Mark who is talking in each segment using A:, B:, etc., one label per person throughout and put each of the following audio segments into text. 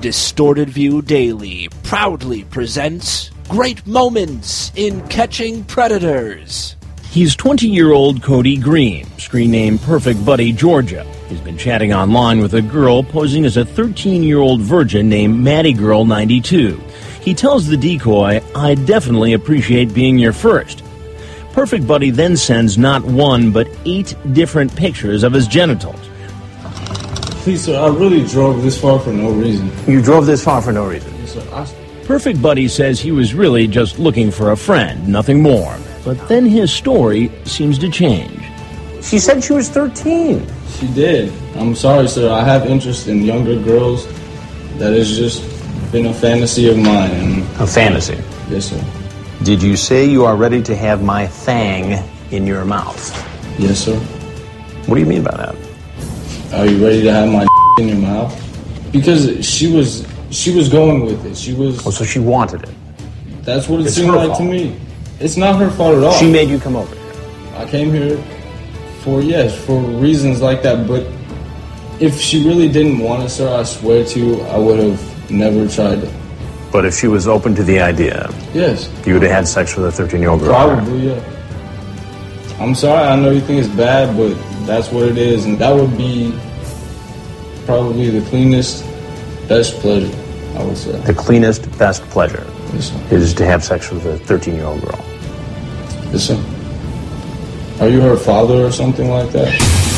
A: Distorted View Daily proudly presents Great Moments in Catching Predators.
B: He's 20-year-old Cody Green, screen name Perfect Buddy Georgia. He's been chatting online with a girl posing as a 13-year-old virgin named Maddie Girl 92. He tells the decoy, "I definitely appreciate being your first." Perfect Buddy then sends not one, but 8 different pictures of his genitals.
C: Please, sir, I really drove this far for no reason.
B: You drove this far for no reason?
C: Yes, sir.
B: Perfect Buddy says he was really just looking for a friend, nothing more. But then his story seems to change. She said she was 13.
C: She did. I'm sorry, sir. I have interest in younger girls. That has just been a fantasy of mine.
B: A fantasy?
C: Yes, sir.
B: Did you say you are ready to have my thang in your mouth?
C: Yes, sir.
B: What do you mean by that?
C: Are you ready to have my in your mouth? Because she was going with it. She was...
B: Oh, so she wanted it.
C: That's what it seemed like to me. It's not her fault at all.
B: She made you come over here.
C: I came here for reasons like that. But if she really didn't want it, sir, I swear to you, I would have never tried it.
B: But if she was open to the idea,
C: yes,
B: you would have had sex with a 13-year-old girl?
C: Probably, yeah. I'm sorry, I know you think it's bad, but that's what it is. And that would be probably the cleanest, best pleasure, I would say.
B: The cleanest, best pleasure is to have sex with a 13-year-old girl.
C: Yes, sir. Are you her father or something like that?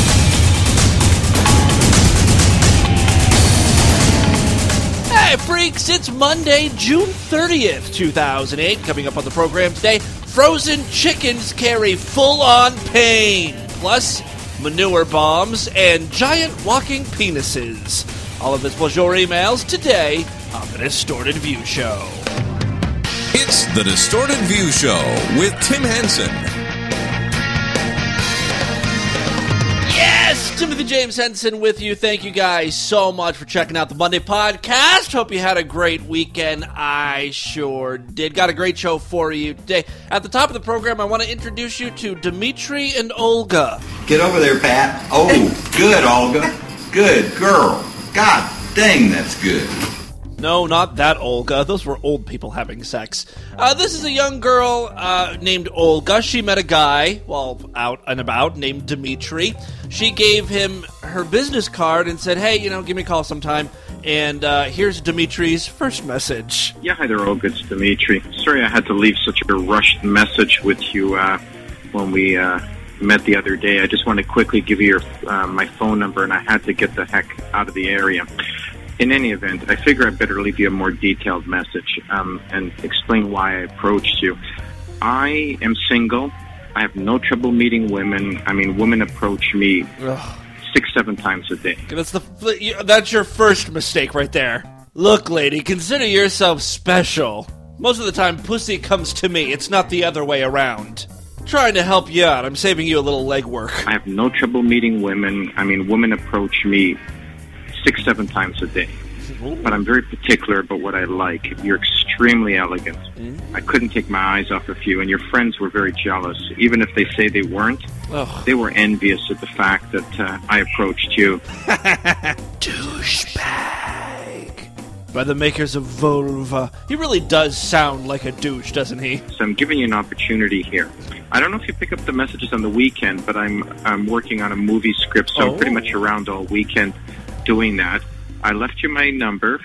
A: Hey, freaks, it's Monday, June 30th, 2008. Coming up on the program today, frozen chickens carry full-on pain, plus manure bombs and giant walking penises. All of this plus your emails today on The Distorted View Show.
D: It's The Distorted View Show with Tim Henson.
A: Yes, Timothy James Henson with you. Thank you guys so much for checking out the Monday podcast. Hope you had a great weekend. I sure did. Got a great show for you today. At the top of the program, I want to introduce you to Dimitri and Olga.
E: Get over there, Pat. Oh, good, Olga. Good girl. God dang, that's good.
A: No, not that Olga. Those were old people having sex. This is a young girl named Olga. She met a guy, while out and about, named Dimitri. She gave him her business card and said, hey, give me a call sometime. And here's Dimitri's first message.
F: Yeah, hi there, Olga. It's Dimitri. Sorry I had to leave such a rushed message with you when we met the other day. I just want to quickly give you my phone number, and I had to get the heck out of the area. In any event, I figure I better leave you a more detailed message and explain why I approached you. I am single. I have no trouble meeting women. I mean, women approach me 6-7 times a day.
A: That's your first mistake right there. Look, lady, consider yourself special. Most of the time, pussy comes to me. It's not the other way around. Trying to help you out. I'm saving you a little legwork.
F: I have no trouble meeting women. I mean, women approach me 6-7 times a day. But I'm very particular about what I like. You're extremely elegant. I couldn't take my eyes off of you, and your friends were very jealous. Even if they say they weren't, they were envious at the fact that I approached you.
A: Douchebag. By the makers of Vulva. He really does sound like a douche, doesn't he?
F: So I'm giving you an opportunity here. I don't know if you pick up the messages on the weekend, but I'm working on a movie script, so I'm pretty much around all weekend doing that. I left you my number,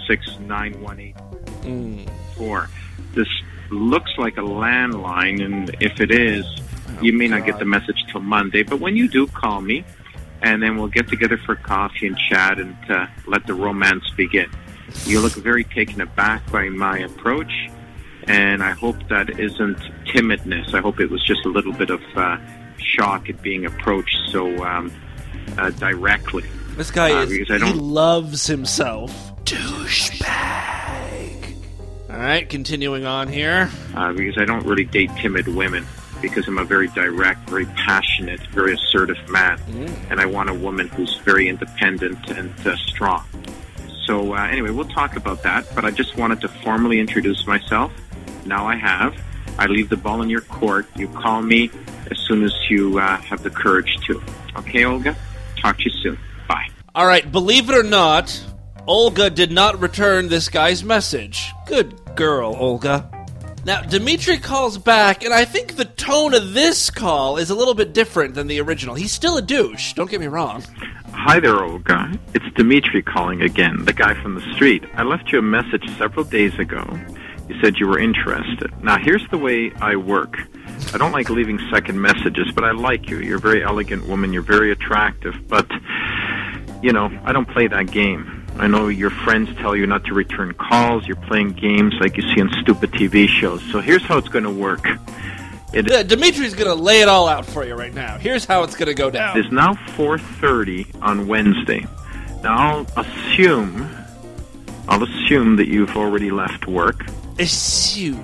F: 416-918-4. This looks like a landline, and if it is, you may not get the message till Monday. But when you do, call me, and then we'll get together for coffee and chat and let the romance begin. You look very taken aback by my approach, and I hope that isn't timidness. I hope it was just a little bit of shock at being approached so directly.
A: This guy he loves himself. Douchebag. All right, continuing on here.
F: Because I don't really date timid women, because I'm a very direct, very passionate, very assertive man. And I want a woman who's very independent and strong. So anyway, we'll talk about that, but I just wanted to formally introduce myself. Now I have. I leave the ball in your court. You call me as soon as you have the courage to. Okay, Olga? Talk to you soon. Bye.
A: All right, believe it or not, Olga did not return this guy's message. Good girl, Olga. Now, Dmitry calls back, and I think the tone of this call is a little bit different than the original. He's still a douche, don't get me wrong.
F: Hi there, Olga. It's Dmitry calling again, the guy from the street. I left you a message several days ago. You said you were interested. Now, here's the way I work. I don't like leaving second messages, but I like you. You're a very elegant woman. You're very attractive. But, you know, I don't play that game. I know your friends tell you not to return calls. You're playing games like you see on stupid TV shows. So here's how it's going to work.
A: Dimitri's going to lay it all out for you right now. Here's how it's going to go down.
F: It is now 4:30 on Wednesday. Now, I'll assume that you've already left work.
A: Assume.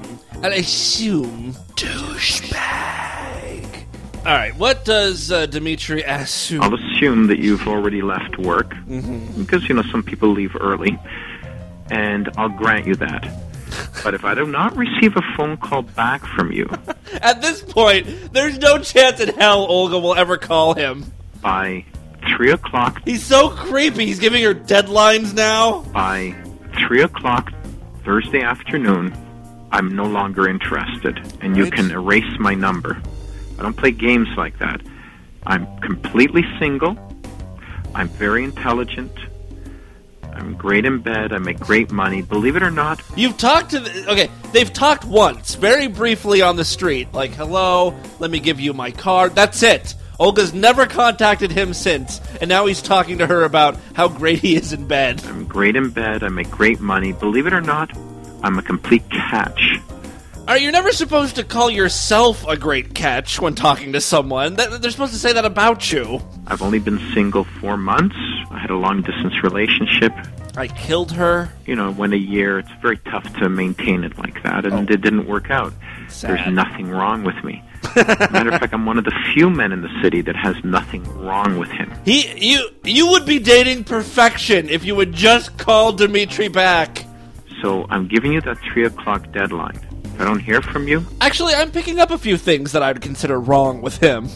A: Douchebag. All right, what does Dmitry assume?
F: I'll assume that you've already left work, because, you know, some people leave early, and I'll grant you that. But if I do not receive a phone call back from you...
A: At this point, there's no chance in hell Olga will ever call him.
F: By 3 o'clock...
A: He's so creepy, he's giving her deadlines now.
F: By 3 o'clock Thursday afternoon, I'm no longer interested, and you can erase my number. I don't play games like that. I'm completely single. I'm very intelligent. I'm great in bed. I make great money. Believe it or not.
A: You've talked to... Okay, they've talked once, very briefly on the street. Like, hello, let me give you my card. That's it. Olga's never contacted him since, and now he's talking to her about how great he is in bed.
F: I'm great in bed. I make great money. Believe it or not, I'm a complete catch.
A: You're never supposed to call yourself a great catch when talking to someone. They're supposed to say that about you.
F: I've only been single 4 months. I had a long-distance relationship.
A: I killed her.
F: You know, it went a year. It's very tough to maintain it like that, and it didn't work out.
A: Sad.
F: There's nothing wrong with me. Matter of fact, I'm one of the few men in the city that has nothing wrong with him.
A: You would be dating perfection if you would just call Dmitry back.
F: So I'm giving you that 3 o'clock deadline. If I don't hear from you...
A: Actually, I'm picking up a few things that I would consider wrong with him.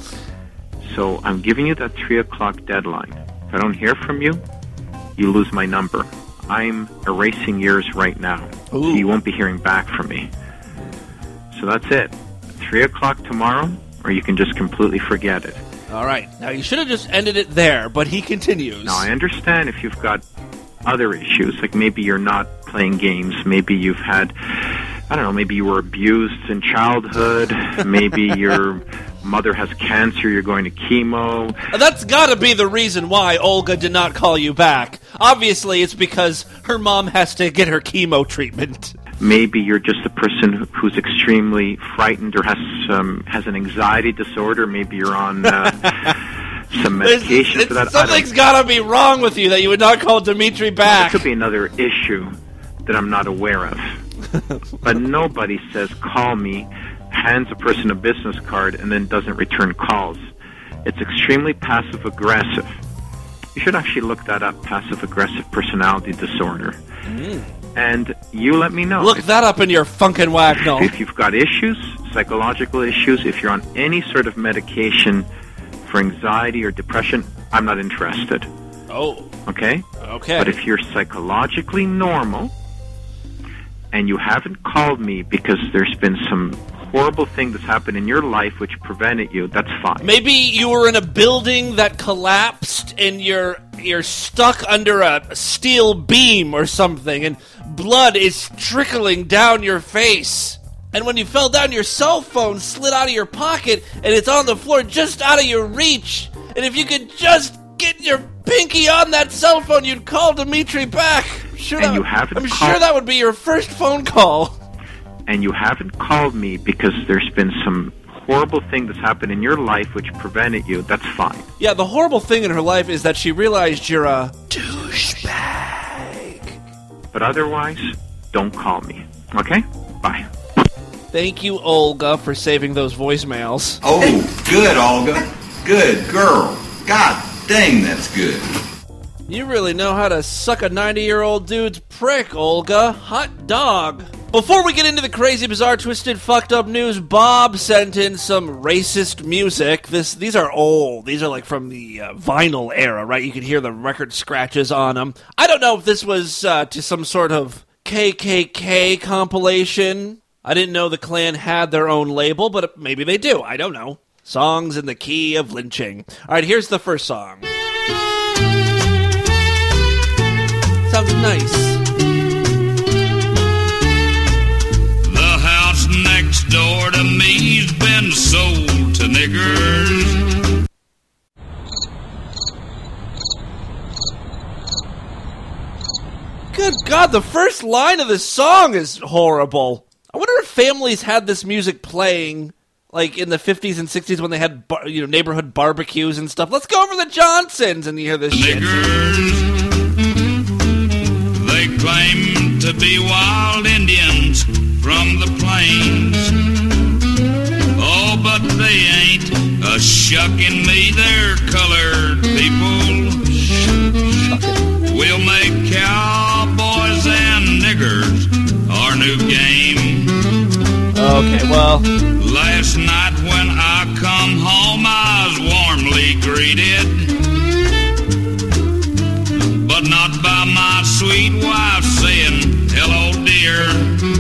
F: So I'm giving you that 3 o'clock deadline. If I don't hear from you, you lose my number. I'm erasing yours right now.
A: Ooh.
F: So you won't be hearing back from me. So that's it. 3 o'clock tomorrow, or you can just completely forget it.
A: All right. Now, you should have just ended it there, but he continues.
F: Now, I understand if you've got other issues, like maybe you're not playing games, maybe you've had... I don't know, maybe you were abused in childhood, maybe your mother has cancer, you're going to chemo.
A: That's gotta be the reason why Olga did not call you back. Obviously, it's because her mom has to get her chemo treatment.
F: Maybe you're just a person who's extremely frightened or has an anxiety disorder. Maybe you're on some medication for that.
A: Something's gotta be wrong with you that you would not call Dmitry back.
F: There could be another issue that I'm not aware of. But nobody says, call me, hands a person a business card, and then doesn't return calls. It's extremely passive-aggressive. You should actually look that up, passive-aggressive personality disorder. And you let me know.
A: Look that up in your funkin' wagnall.
F: If you've got issues, psychological issues, if you're on any sort of medication for anxiety or depression, I'm not interested.
A: Oh.
F: Okay?
A: Okay.
F: But if you're psychologically normal... and you haven't called me because there's been some horrible thing that's happened in your life which prevented you, that's fine.
A: Maybe you were in a building that collapsed and you're stuck under a steel beam or something and blood is trickling down your face. And when you fell down, your cell phone slid out of your pocket and it's on the floor just out of your reach. And if you could just get your pinky on that cell phone, you'd call Dmitry back. I'm sure that would be your first phone call.
F: And you haven't called me because there's been some horrible thing that's happened in your life which prevented you, that's fine.
A: Yeah, the horrible thing in her life is that she realized you're a douchebag.
F: But otherwise, don't call me. Okay? Bye.
A: Thank you, Olga, for saving those voicemails.
E: Oh, good, Olga. Good girl. God dang, that's good.
A: You really know how to suck a 90-year-old dude's prick, Olga. Hot dog. Before we get into the crazy, bizarre, twisted, fucked up news, Bob sent in some racist music. These are old. These are like from the vinyl era, right? You can hear the record scratches on them. I don't know if this was to some sort of KKK compilation. I didn't know the Klan had their own label, but maybe they do. I don't know. Songs in the key of lynching. All right, here's the first song. Sounds nice.
G: Next door to me's been sold to niggers.
A: Good God, the first line of this song is horrible. I wonder if families had this music playing, like in the 50s and 60s when they had neighborhood barbecues and stuff. Let's go over the Johnsons and you hear this shit.
G: Niggers, they claim to be wild Indians from the plains. Oh, but they ain't a shucking me, they're colored people. We'll make cowboys and niggers our new game.
A: Okay, well,
G: last night when I come home I was warmly greeted, but not by my sweet wife saying hello dear.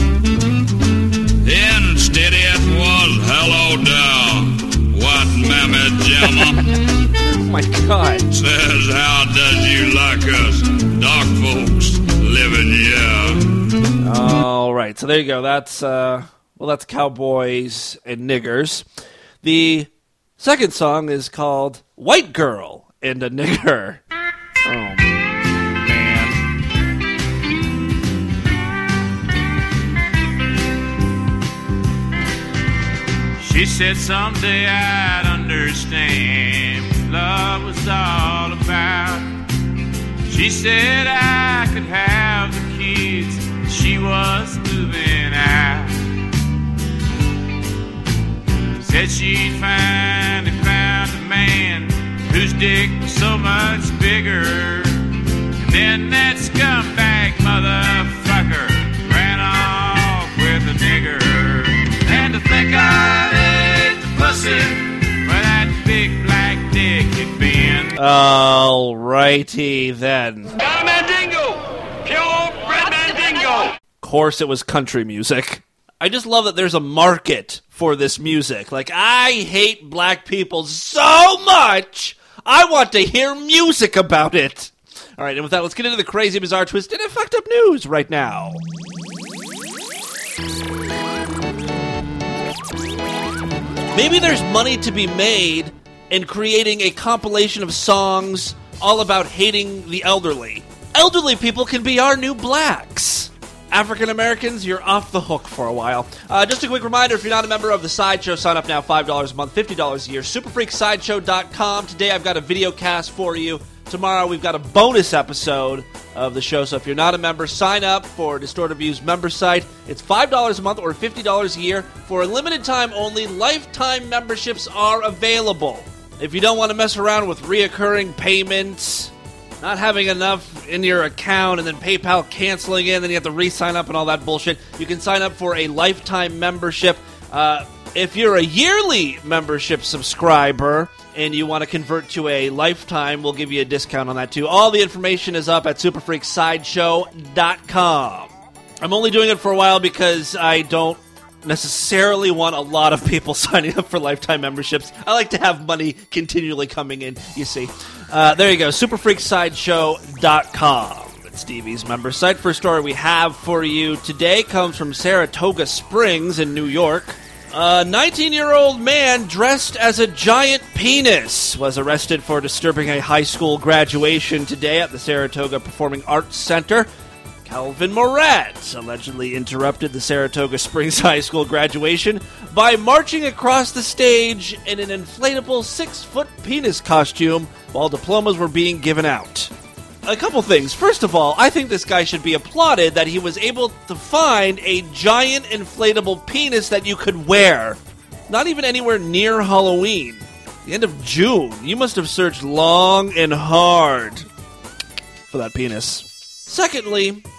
G: Instead it was hello down, white mammy jamma.
A: Oh my God.
G: Says how does you like us dark folks living here.
A: All right, so there you go. That's that's Cowboys and Niggers. The second song is called White Girl and a Nigger. Oh man.
H: She said someday I'd understand what love was all about. She said I could have the kids, she was moving out. Said she'd finally found a man whose dick was so much bigger. And then that scumbag motherfucker ran off with a nigger. And to think I ate the pussy where that big black dick had been.
A: All righty then.
H: Got a mandingo! Pure bred mandingo!
A: Of course it was country music. I just love that there's a market for this music. Like, I hate black people so much, I want to hear music about it. All right, and with that, let's get into the crazy, bizarre, twisted, and fucked up news right now. Maybe there's money to be made in creating a compilation of songs all about hating the elderly. Elderly people can be our new blacks. African Americans, you're off the hook for a while. Just a quick reminder, if you're not a member of the Sideshow, sign up now, $5 a month, $50 a year, superfreaksideshow.com. Today I've got a video cast for you. Tomorrow we've got a bonus episode of the show, so if you're not a member, sign up for Distorted Views member site. It's $5 a month or $50 a year. For a limited time only, lifetime memberships are available. If you don't want to mess around with reoccurring payments, not having enough in your account and then PayPal canceling it, then you have to re-sign up and all that bullshit, you can sign up for a lifetime membership. If you're a yearly membership subscriber and you want to convert to a lifetime, we'll give you a discount on that too. All the information is up at superfreaksideshow.com. I'm only doing it for a while because I don't necessarily want a lot of people signing up for lifetime memberships. I like to have money continually coming in, you see. There you go, superfreaksideshow.com. It's Stevie's member site. First story we have for you today comes from Saratoga Springs in New York. A 19-year-old man dressed as a giant penis was arrested for disturbing a high school graduation today at the Saratoga Performing Arts Center. Calvin Morat allegedly interrupted the Saratoga Springs High School graduation by marching across the stage in an inflatable 6-foot penis costume while diplomas were being given out. A couple things. First of all, I think this guy should be applauded that he was able to find a giant inflatable penis that you could wear. Not even anywhere near Halloween. The end of June. You must have searched long and hard for that penis. Secondly,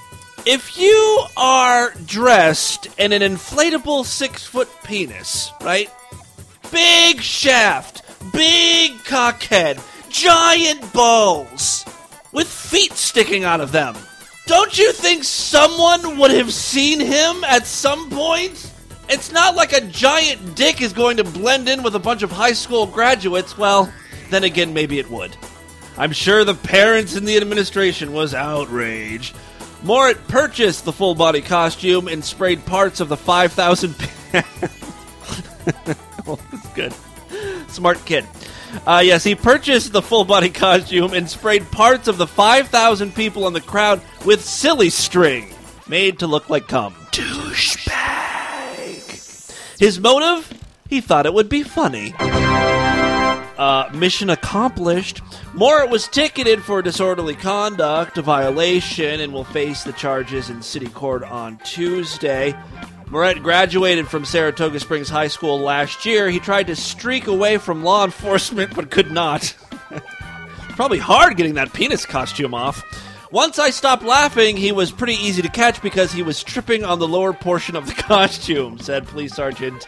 A: if you are dressed in an inflatable 6-foot penis, right? Big shaft, big cockhead, giant balls, with feet sticking out of them. Don't you think someone would have seen him at some point? It's not like a giant dick is going to blend in with a bunch of high school graduates. Well, then again, maybe it would. I'm sure the parents in the administration was outraged. Morit purchased the full-body costume and sprayed parts of the 5,000... Well, that's good. Smart kid. Yes, he purchased the full-body costume and sprayed parts of the 5,000 people in the crowd with silly string, made to look like cum. Douchebag. His motive? He thought it would be funny. Mission accomplished. Morit was ticketed for disorderly conduct, a violation, and will face the charges in city court on Tuesday. Morit graduated from Saratoga Springs High School last year. He tried to streak away from law enforcement, but could not. Probably hard getting that penis costume off. Once I stopped laughing, he was pretty easy to catch because he was tripping on the lower portion of the costume, said Police Sergeant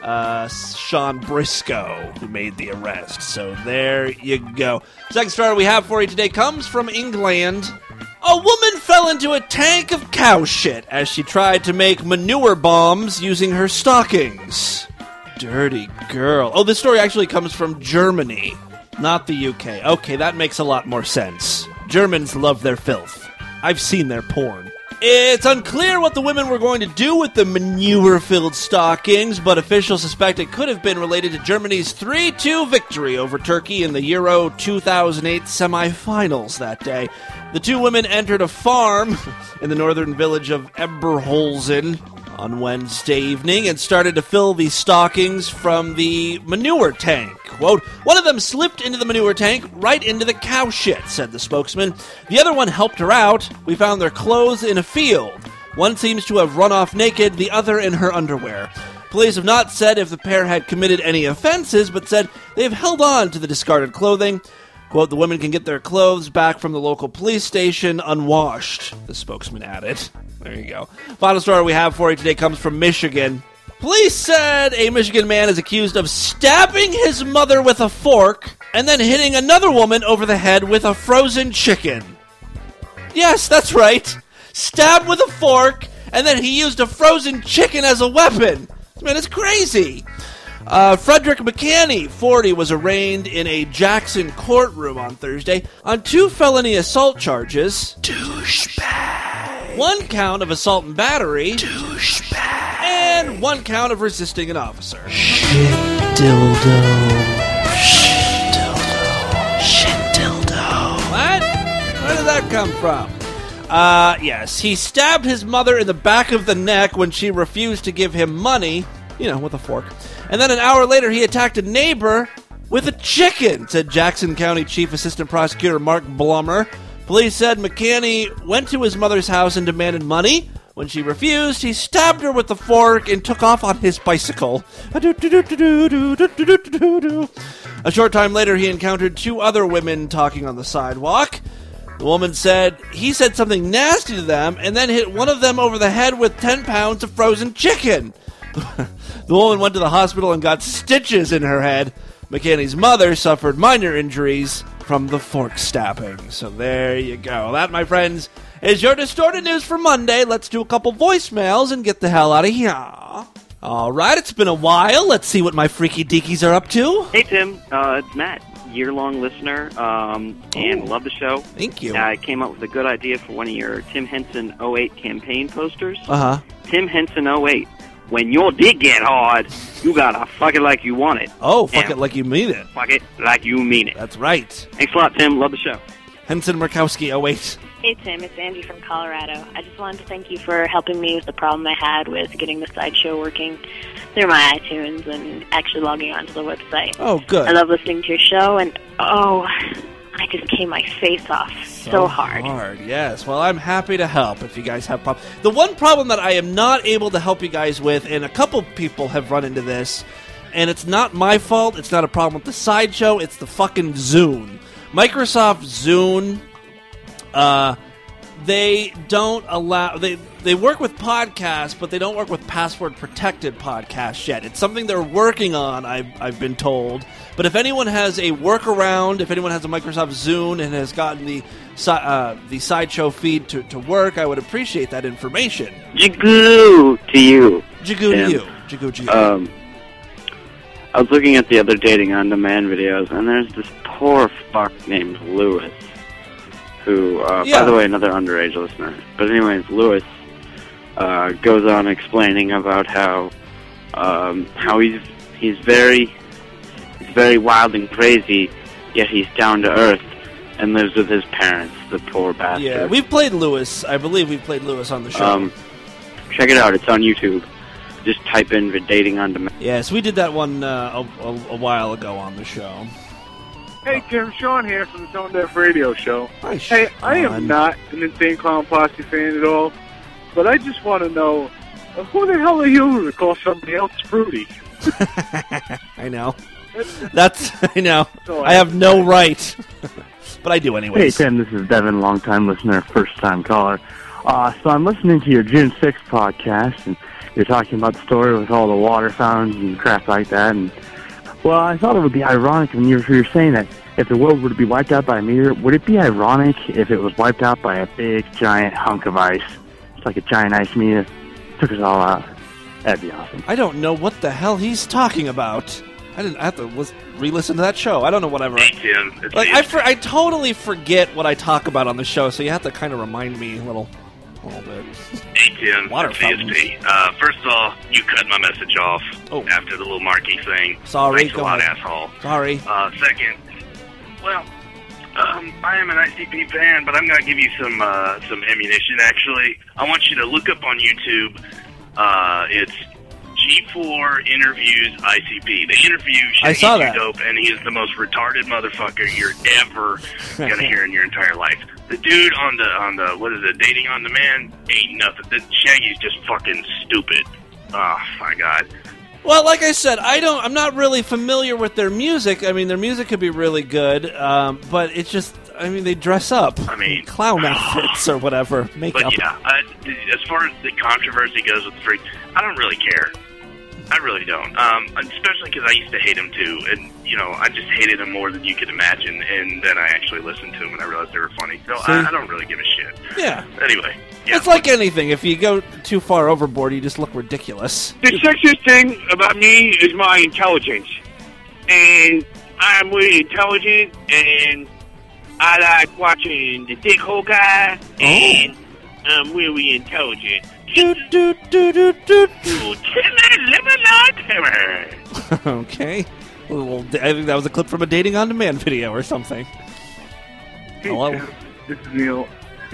A: Sean Briscoe, who made the arrest. So there you go. Second story we have for you today comes from England. A woman fell into a tank of cow shit as she tried to make manure bombs using her stockings. Dirty girl. Oh, this story actually comes from Germany, not the UK. Okay, that makes a lot more sense. Germans love their filth. I've seen their porn. It's unclear what the women were going to do with the manure-filled stockings, but officials suspect it could have been related to Germany's 3-2 victory over Turkey in the Euro 2008 semifinals that day. The two women entered a farm in the northern village of Eberholzen on Wednesday evening and started to fill the stockings from the manure tank. Quote, one of them slipped into the manure tank right into the cow shit, said the spokesman. The other one helped her out. We found their clothes in a field. One seems to have run off naked, the other in her underwear. Police have not said if the pair had committed any offenses, but said they have held on to the discarded clothing. Quote, the women can get their clothes back from the local police station unwashed, the spokesman added. There you go. Final story we have for you today comes from Michigan. Police said a Michigan man is accused of stabbing his mother with a fork and then hitting another woman over the head with a frozen chicken. Yes, that's right. Stabbed with a fork, and then he used a frozen chicken as a weapon. Man, it's crazy. Frederick McCanney, 40, was arraigned in a Jackson courtroom on Thursday on 2 felony assault charges. Douchebag. 1 count of assault and battery. Douchebag. And 1 count of resisting an officer. Shit dildo. Shit dildo. Shit dildo. What? Where did that come from? Yes, he stabbed his mother in the back of the neck when she refused to give him money, with a fork. And then an hour later, he attacked a neighbor with a chicken, said Jackson County Chief Assistant Prosecutor Mark Blummer. Police said McCanney went to his mother's house and demanded money. When she refused, he stabbed her with the fork and took off on his bicycle. A short time later, he encountered 2 other women talking on the sidewalk. The woman said he said something nasty to them and then hit one of them over the head with 10 pounds of frozen chicken. The woman went to the hospital and got stitches in her head. McCanney's mother suffered minor injuries from the fork stabbing. So there you go. That, my friends, is your Distorted News for Monday. Let's do a couple voicemails and get the hell out of here. All right, it's been a while. Let's see what my freaky deakies are up to.
I: Hey, Tim. It's Matt, year-long listener, and love the show.
A: Thank you.
I: I came up with a good idea for one of your Tim Henson 08 campaign posters.
A: Uh-huh.
I: Tim Henson 08. When your dick get hard, you gotta fuck it like you want it.
A: Oh, fuck it like you mean it.
I: Fuck it like you mean it.
A: That's right.
I: Thanks a lot, Tim. Love the show.
A: Henson Murkowski, 08.
J: Hey, Tim. It's Angie from Colorado. I just wanted to thank you for helping me with the problem I had with getting the sideshow working through my iTunes and actually logging onto the website.
A: Oh, good.
J: I love listening to your show, and, I just came my face off so hard.
A: Yes. Well, I'm happy to help if you guys have problems. The one problem that I am not able to help you guys with, and a couple people have run into this, and it's not my fault, it's not a problem with the sideshow, it's the fucking Zune. Microsoft Zune they don't allow they work with podcasts, but they don't work with password protected podcasts yet. It's something they're working on, I've been told. But if anyone has a workaround, if anyone has a Microsoft Zune and has gotten the Sideshow feed to work, I would appreciate that information.
K: Jigoo to you.
A: Jigoo to you. Jigoo to you.
K: I was looking at the other dating on demand videos, and there's this poor fuck named Lewis, who, by the way, another underage listener. But anyways, Lewis goes on explaining about how he's very wild and crazy, yet he's down to earth and lives with his parents. The poor bastard.
A: Yeah, we've played Lewis. I believe we've played Lewis on the show.
K: Check it out. It's on YouTube. Just type in the dating on demand.
A: Yes, we did that one a while ago on the show.
L: Hey, Tim, Sean here from the Tone Deaf Radio Show.
A: Hi,
L: hey, I am not an Insane Clown Posse fan at all, but I just want to know, who the hell are you to call somebody else fruity?
A: I know. I know. I have no right. But I do anyways.
M: Hey, Tim, this is Devin, long-time listener, first-time caller. So I'm listening to your June 6th podcast, and you're talking about the story with all the water fountains and crap like that. And well, I thought it would be ironic when you were saying that if the world were to be wiped out by a meteor, would it be ironic if it was wiped out by a big, giant hunk of ice? It's like a giant ice meteor. Took us all out. That'd be awesome.
A: I don't know what the hell he's talking about. I have to re-listen to that show. I don't know whatever.
N: Hey, Tim.
A: I totally forget what I talk about on the show, so you have to kind of remind me a little bit.
N: Hey, Tim.
A: Water
N: it's VSP. First of all, you cut my message off after the little Marky thing.
A: Sorry.
N: Thanks a lot, asshole.
A: Sorry.
N: Second, well, I am an ICP fan, but I'm going to give you some ammunition, actually. I want you to look up on YouTube. It's G4 interviews ICP. The interview
A: I saw that.
N: dope, and he is the most retarded motherfucker you're ever going to hear in your entire life. The dude on the what is it, dating on demand, ain't nothing. The Shaggy's just fucking stupid. Oh, my God.
A: Well, like I said, I'm not really familiar with their music. I mean, their music could be really good, but it's just, they dress up. Clown outfits or whatever, makeup.
N: But yeah, as far as the controversy goes with the Freak, I don't really care. I really don't. Especially because I used to hate him too, and I just hated him more than you could imagine. And then I actually listened to him, and I realized they were funny. So I don't really give a shit.
A: Yeah.
N: Anyway, yeah.
A: It's like anything. If you go too far overboard, you just look ridiculous.
L: The sexiest thing about me is my intelligence. And I'm really intelligent, and I like watching the Dick Hole guy, and I'm really intelligent.
A: Okay. Well, I think that was a clip from a Dating on Demand video or something.
O: Hey,
A: hello?
O: This is Neil.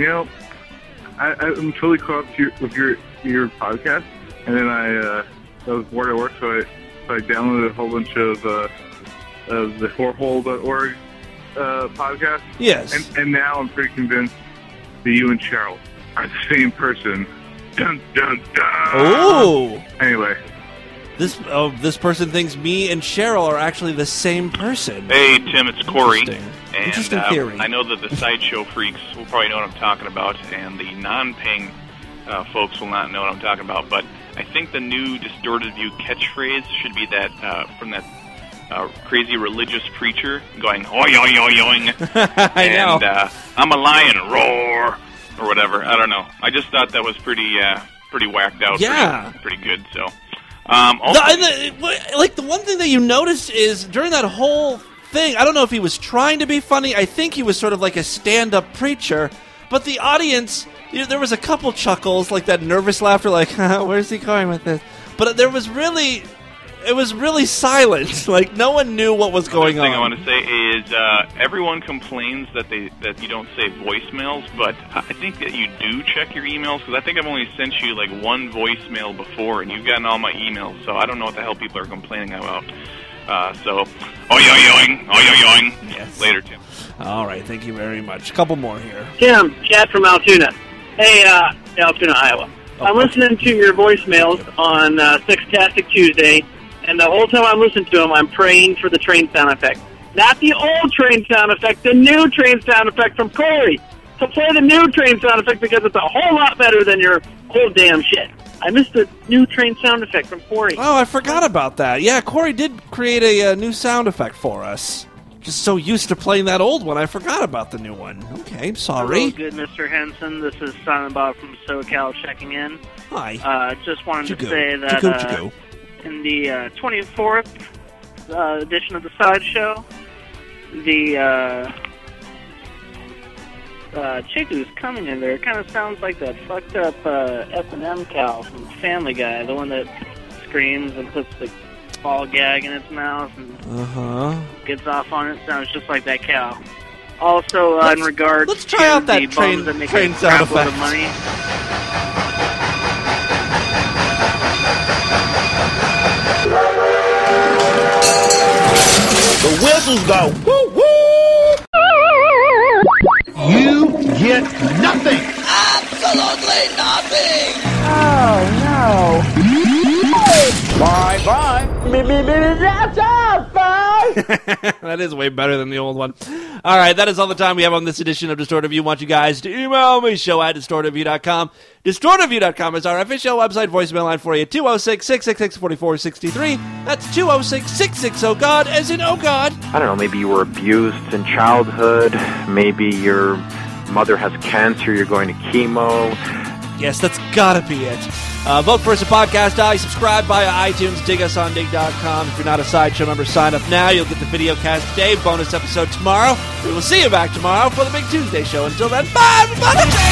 O: I'm totally caught up with your podcast, and then I was bored at work, so I downloaded a whole bunch of the whorehole.org podcast.
A: Yes.
O: And now I'm pretty convinced that you and Cheryl are the same person. Dun, dun, dun.
A: Oh!
O: Anyway.
A: This person thinks me and Cheryl are actually the same person.
P: Hey, Tim, it's Corey.
A: Interesting theory.
P: I know that the Sideshow freaks will probably know what I'm talking about, and the non-paying folks will not know what I'm talking about, but I think the new Distorted View catchphrase should be that from that crazy religious preacher going, oi, oi, oi, oing.
A: I know.
P: And I'm a lion, roar, or whatever. I don't know. I just thought that was pretty whacked out.
A: Yeah.
P: Pretty good, so.
A: The one thing that you noticed is during that whole thing, I don't know if he was trying to be funny. I think he was sort of like a stand-up preacher, but the audience, there was a couple chuckles, like that nervous laughter, like, where's he going with this? But it was really silent. Like, no one knew what was going on.
P: The thing I want to say is everyone complains that you don't save voicemails, but I think that you do check your emails, because I think I've only sent you like one voicemail before, and you've gotten all my emails, so I don't know what the hell people are complaining about. So, oi-oi-oing, oi-oi-oing.
A: Yes.
P: Later, Tim.
A: All right, thank you very much. A couple more here.
Q: Tim, Chad from Altoona. Hey, Altoona, Iowa. I'm listening to your voicemails on Sextastic Tuesday, and the whole time I'm listening to them, I'm praying for the train sound effect. Not the old train sound effect, the new train sound effect from Corey. to play the new train sound effect because it's a whole lot better than your old damn shit. I missed the new train sound effect from Corey.
A: Oh, I forgot about that. Yeah, Corey did create a new sound effect for us. Just so used to playing that old one, I forgot about the new one. Okay, sorry.
R: Hello, good Mr. Henson. This is Simon Bob from SoCal checking in.
A: Hi.
R: Just wanted to say that in the 24th edition of the Sideshow, the chick who's coming in there kind of sounds like that fucked up S&M cow from Family Guy, the one that screams and puts the ball gag in its mouth and gets off on it. Sounds just like that cow. Also, in regards
A: let's try out that
R: the
A: train,
R: that make
A: train
R: a
A: sound
R: crap load
A: effect.
R: of money.
S: The whistles go woo woo. You get nothing.
T: Absolutely nothing.
S: Oh no. Bye bye. That's all, bye.
A: That is way better than the old one. All right, that is all the time we have on this edition of Distorted View. I want you guys to email me, show@distortedview.com. Distortedview.com is our official website voicemail line for you, 206-666-4463. That's 206-660-GOD, as in, oh God.
U: I don't know, maybe you were abused in childhood. Maybe your mother has cancer, you're going to chemo.
A: Yes, that's gotta be it. Vote for us at Podcast Alley. Subscribe via iTunes. Dig us on dig.com. If you're not a Sideshow member, sign up now. You'll get the video cast today. Bonus episode tomorrow. We will see you back tomorrow for the Big Tuesday show. Until then, bye, everybody!